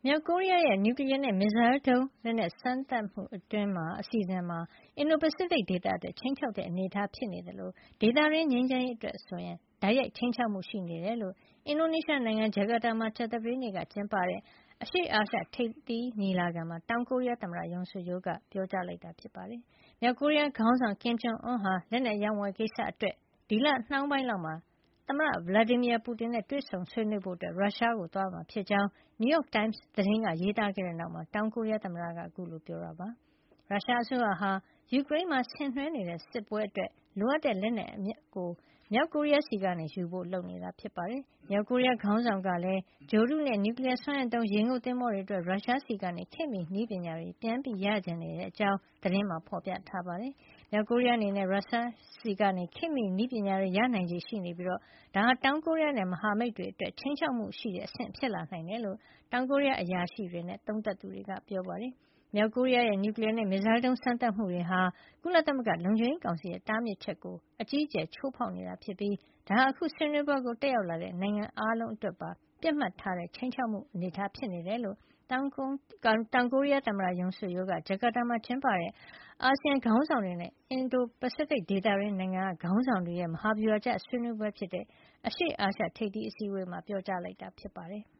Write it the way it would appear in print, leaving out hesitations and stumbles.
မြောက်ကိုရီးယားရဲ့နျူကလီးယားနဲ့မစ်ဇိုင်းဒုံးလက်နက်စမ်းသပ်မှုအတွင်းအစီအစဉ်မှာအင်ဒို-ပစိဖိတ်ဒေသအတွက်ခြိမ်းခြောက်တဲ့အနေအထားဖြစ်နေသလိုဒေသတွင်းငြိမ်းချမ်းရေးအတွက်ဆိုရင်တိုက်ရိုက်ခြိမ်းခြောက်မှုရှိနေတယ်လို့အင်ဒိုနီးရှားနိုင်ငံဂျကာတာမှာကြာသပတေးနေ့ကကျင်းပတဲ့အရှေ့အာရှထိပ်သီးညီလာခံမှာတောင်ကိုရီးယားသမ္မတယွန်ဆွတ်ယိုးကပြောကြားလိုက်တာဖြစ်ပါတယ်။မြောက်ကိုရီးယားခေါင်းဆောင်ကင်ဂျုံအွန်းဟာလက်နက်ရောင်းဝယ်ကိစ္စအတွက်ဒီလနှောင်းပိုင်းလောက်မှာသမ္မတ Vladimir Putin နဲ့တွေ့ဆုံဆွေးနွေးဖို့ရုရှားကိုသွားမှာဖြစ်ကြောင်း New York Times သတင်းကရေးသားခဲ့တဲ့နောက်မှာတောင်ကိုရီးယားသမ္မတကအခုလိုပြောတာပါ။ရုရှားအစိုးရဟာယူကရိန်းမှာဆင်နွှဲနေတဲ့စစ်ပွဲအတွက်လိုအပ်တဲ့လက်နက်ကိုမြောက်ကိုရီးယားဆီကနေယူဖို့လုပ်နေတာဖြစ်ပါတယ်။မြောက်ကိုရီးယားခေါင်းဆောင်ကလည်းဂြိုဟ်တုနဲ့နျူကလီးယားစွမ်းအင်သုံးရေငုပ်သင်္ဘောတွေအတွက်ရုရှားဆီကနေခေတ်မီနည်းပညာတွေပြန်ရချင်နေတဲ့အကြောင်းသတင်းမှာဖေါ်ပြထားပါတယ်။မြောက်ကိုရီးယားအနေနဲ့ရုရှားဆီကနေခေတ်မီနည်းပညာတွေရနိုင်ခြေရှိနေပြီးဒါဟာတောင်ကိုရီးယားနဲ့မဟာမိတ်တွေအတွက်ခြိမ်းခြောက်မှုရှိတဲ့အဆင့်ဖြစ်လာနိုင်တယ်လို့တောင်ကိုရီးယားအရာရှိတွေနဲ့သုံးသပ်သူတွေကပြောပါတယ်။မြောက်ကိုရီးယားရဲ့နျူကလီးယားနဲ့မစ်ဇိုင်းဒုံးစမ်းသပ်မှုတွေဟာကုလသမဂ္ဂလုံခြုံရေးကောင်စီရဲ့တားမြစ်ချက်ကိုအကြီးအကျယ်ချိုးဖောက်နေတာဖြစ်ပြီးဒါဟာအခုဆွေးနွေးပွဲကိုတက်ရောက်လာတဲ့နိုင်ငံအားလုံးအတွက်ပါပစ်မှတ်ထားတဲ့ခြိမ်းခြောက်မှုအနေအထားဖြစ်နေတယ်လို့တောင်ကိုရီးယားသမ္မတယွန်ဆွတ်ယိုးကဂျကာတာမှာကျင်းပတဲ့အာဆီယံခေါင်းဆောင်တွေနဲ့အင်ဒို-ပစိဖိတ်ဒေသတွင်းနိုင်ငံကခေါင်းဆောင်တွေရဲ့မဟာဗျူဟာကျဆွေးနွေးပွဲဖြစ်တဲ့အရှေ့အာရှထိပ်သီးအစည်းအဝေးမှာပြောကြားလိုက်တာဖြစ်ပါတယ်။